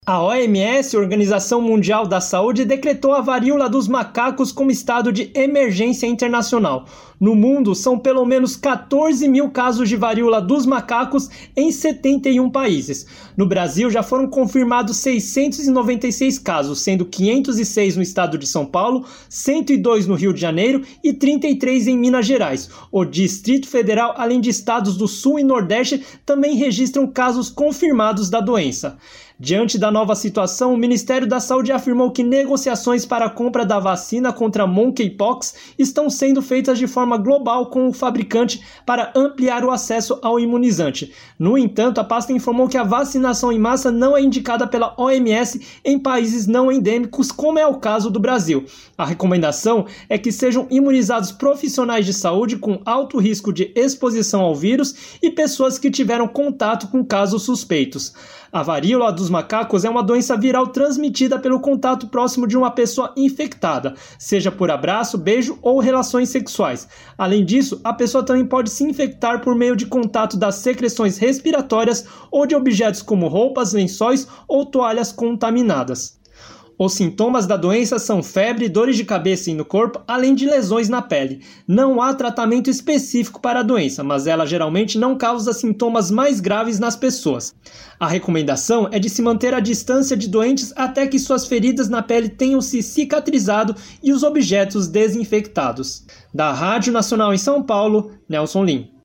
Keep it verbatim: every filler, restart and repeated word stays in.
A O M S, Organização Mundial da Saúde, decretou a varíola dos macacos como estado de emergência internacional. No mundo, são pelo menos quatorze mil casos de varíola dos macacos em setenta e um países. No Brasil, já foram confirmados seiscentos e noventa e seis casos, sendo quinhentos e seis no estado de São Paulo, cento e dois no Rio de Janeiro e trinta e três em Minas Gerais. O Distrito Federal, além de estados do Sul e Nordeste, também registram casos confirmados da doença. Diante da nova situação, o Ministério da Saúde afirmou que negociações para a compra da vacina contra monkeypox estão sendo feitas de forma global com o fabricante para ampliar o acesso ao imunizante. No entanto, a pasta informou que a vacinação em massa não é indicada pela O M S em países não endêmicos, como é o caso do Brasil. A recomendação é que sejam imunizados profissionais de saúde com alto risco de exposição ao vírus e pessoas que tiveram contato com casos suspeitos. A varíola dos macacos é uma doença viral transmitida pelo contato próximo de uma pessoa infectada, seja por abraço, beijo ou relações sexuais. Além disso, a pessoa também pode se infectar por meio de contato das secreções respiratórias ou de objetos como roupas, lençóis ou toalhas contaminadas. Os sintomas da doença são febre, dores de cabeça e no corpo, além de lesões na pele. Não há tratamento específico para a doença, mas ela geralmente não causa sintomas mais graves nas pessoas. A recomendação é de se manter à distância de doentes até que suas feridas na pele tenham se cicatrizado e os objetos desinfectados. Da Rádio Nacional em São Paulo, Nelson Lim.